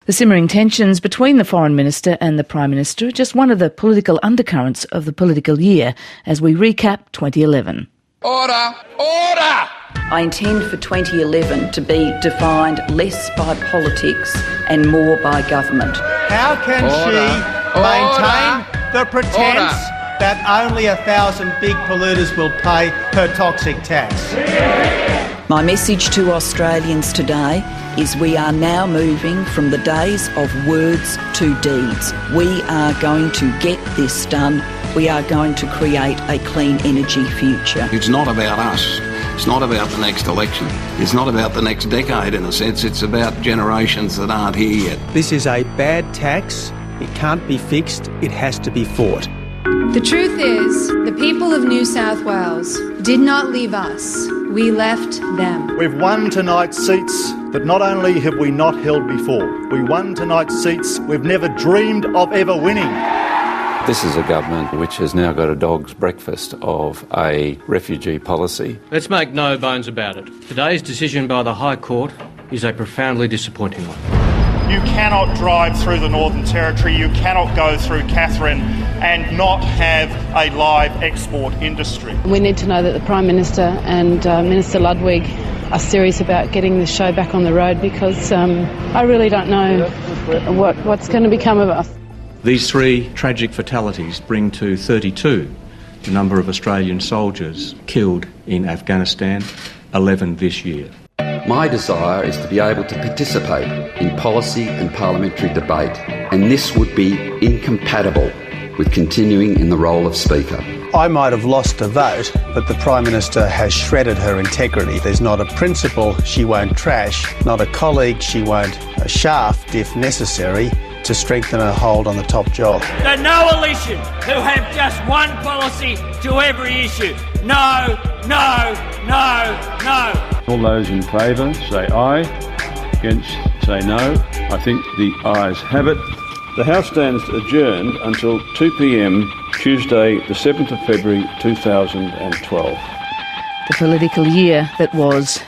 The simmering tensions between the Foreign Minister and the Prime Minister are just one of the political undercurrents of the political year as we recap 2011. Order! Order! I intend for 2011 to be defined less by politics and more by government. How can she maintain the pretence that only 1,000 big polluters will pay her toxic tax? My message to Australians today is we are now moving from the days of words to deeds. We are going to get this done. We are going to create a clean energy future. It's not about us. It's not about the next election. It's not about the next decade in a sense. It's about generations that aren't here yet. This is a bad tax. It can't be fixed. It has to be fought. The truth is, the people of New South Wales did not leave us. We left them. We've won tonight's seats that not only have we not held before, we won tonight's seats we've never dreamed of ever winning. This is a government which has now got a dog's breakfast of a refugee policy. Let's make no bones about it. Today's decision by the High Court is a profoundly disappointing one. You cannot drive through the Northern Territory, you cannot go through Katherine and not have a live export industry. We need to know that the Prime Minister and Minister Ludwig are serious about getting the show back on the road, because I really don't know what's going to become of us. These three tragic fatalities bring to 32 the number of Australian soldiers killed in Afghanistan, 11 this year. My desire is to be able to participate in policy and parliamentary debate, and this would be incompatible with continuing in the role of Speaker. I might have lost a vote, but the Prime Minister has shredded her integrity. There's not a principal she won't trash, not a colleague she won't shaft if necessary, to strengthen her hold on the top job. The no-alition who have just one policy to every issue. No, no, no, no. All those in favour say aye, against say no. I think the ayes have it. The House stands adjourned until 2 p.m. Tuesday the 7th of February 2012. The political year that was.